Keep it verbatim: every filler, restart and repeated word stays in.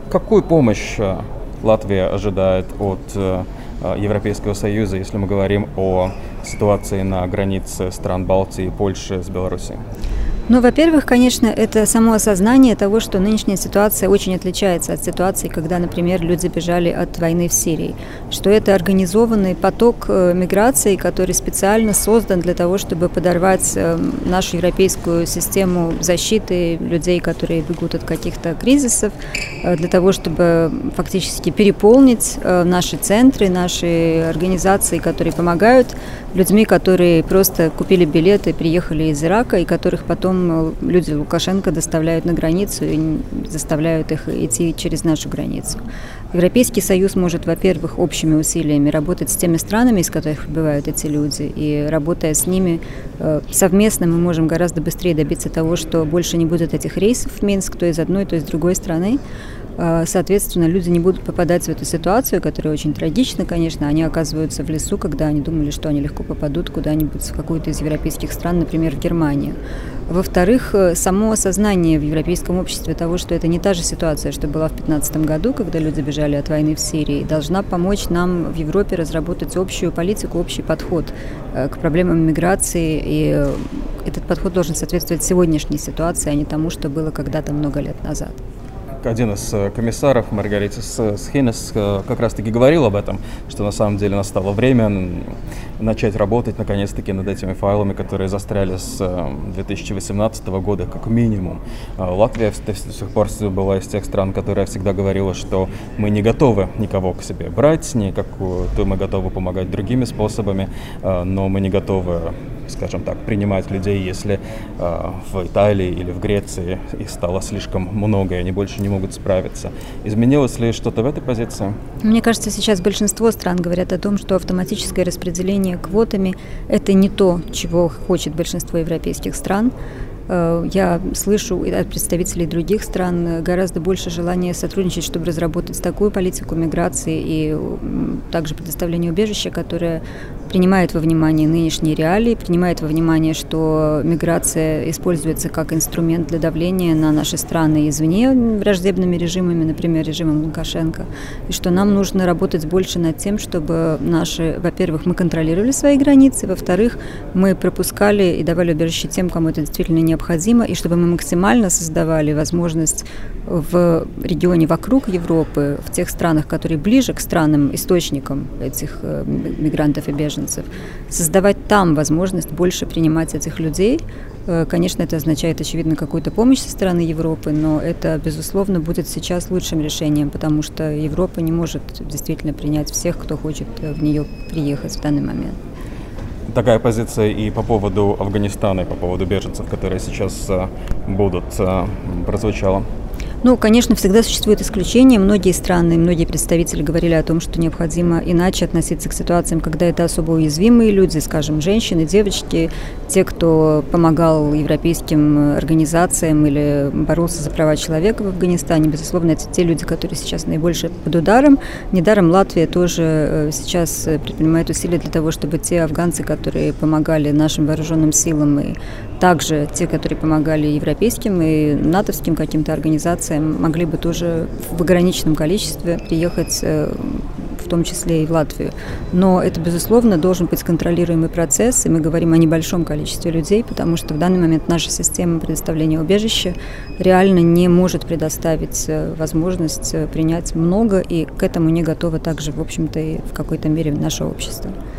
Какую помощь э, Латвия ожидает от э, э, Европейского Союза, если мы говорим о ситуации на границе стран Балтии и Польши с Белоруссией? Ну, во-первых, конечно, это само осознание того, что нынешняя ситуация очень отличается от ситуации, когда, например, люди бежали от войны в Сирии, что это организованный поток э, миграции, который специально создан для того, чтобы подорвать э, нашу европейскую систему защиты людей, которые бегут от каких-то кризисов, э, для того, чтобы фактически переполнить э, наши центры, наши организации, которые помогают людьми, которые просто купили билеты, приехали из Ирака, и которых потом люди Лукашенко доставляют на границу и заставляют их идти через нашу границу. Европейский Союз может, во-первых, общими усилиями работать с теми странами, из которых прибывают эти люди, и работая с ними совместно мы можем гораздо быстрее добиться того, что больше не будет этих рейсов в Минск, то из одной, то из другой страны. Соответственно, люди не будут попадать в эту ситуацию, которая очень трагична, конечно. Они оказываются в лесу, когда они думали, что они легко попадут куда-нибудь в какую-то из европейских стран, например, в Германию. Во-вторых, само осознание в европейском обществе того, что это не та же ситуация, что была в две тысячи пятнадцатом году, когда люди бежали от войны в Сирии, должна помочь нам в Европе разработать общую политику, общий подход к проблемам миграции. И этот подход должен соответствовать сегодняшней ситуации, а не тому, что было когда-то много лет назад. Один из комиссаров, Маргаритис Схинес, как раз-таки говорил об этом, что на самом деле настало время начать работать наконец-таки над этими файлами, которые застряли с две тысячи восемнадцатого года как минимум. Латвия до сих пор была из тех стран, которая всегда говорила, что мы не готовы никого к себе брать, никакую, то мы готовы помогать другими способами, но мы не готовы, скажем так, принимать людей, если э, в Италии или в Греции их стало слишком много, и они больше не могут справиться. Изменилось ли что-то в этой позиции? Мне кажется, сейчас большинство стран говорят о том, что автоматическое распределение квотами – это не то, чего хочет большинство европейских стран. Я слышу от представителей других стран гораздо больше желания сотрудничать, чтобы разработать такую политику миграции и также предоставления убежища, которая принимает во внимание нынешние реалии, принимает во внимание, что миграция используется как инструмент для давления на наши страны извне враждебными режимами, например, режимом Лукашенко, и что нам нужно работать больше над тем, чтобы наши, во-первых, мы контролировали свои границы, во-вторых, мы пропускали и давали убежище тем, кому это действительно необходимо, и чтобы мы максимально создавали возможность в регионе вокруг Европы, в тех странах, которые ближе к странам, источникам этих мигрантов и беженцев, создавать там возможность больше принимать этих людей. Конечно, это означает, очевидно, какую-то помощь со стороны Европы, но это, безусловно, будет сейчас лучшим решением, потому что Европа не может действительно принять всех, кто хочет в нее приехать в данный момент. Такая позиция и по поводу Афганистана, и по поводу беженцев, которые сейчас будут, прозвучала. Ну, конечно, всегда существуют исключения. Многие страны, многие представители говорили о том, что необходимо иначе относиться к ситуациям, когда это особо уязвимые люди, скажем, женщины, девочки, те, кто помогал европейским организациям или боролся за права человека в Афганистане. Безусловно, это те люди, которые сейчас наибольше под ударом. Недаром Латвия тоже сейчас предпринимает усилия для того, чтобы те афганцы, которые помогали нашим вооруженным силам, и также те, которые помогали европейским и натовским каким-то организациям, могли бы тоже в ограниченном количестве приехать, в том числе и в Латвию. Но это, безусловно, должен быть контролируемый процесс, и мы говорим о небольшом количестве людей, потому что в данный момент наша система предоставления убежища реально не может предоставить возможность принять много, и к этому не готово также, в общем-то, и в какой-то мере наше общество.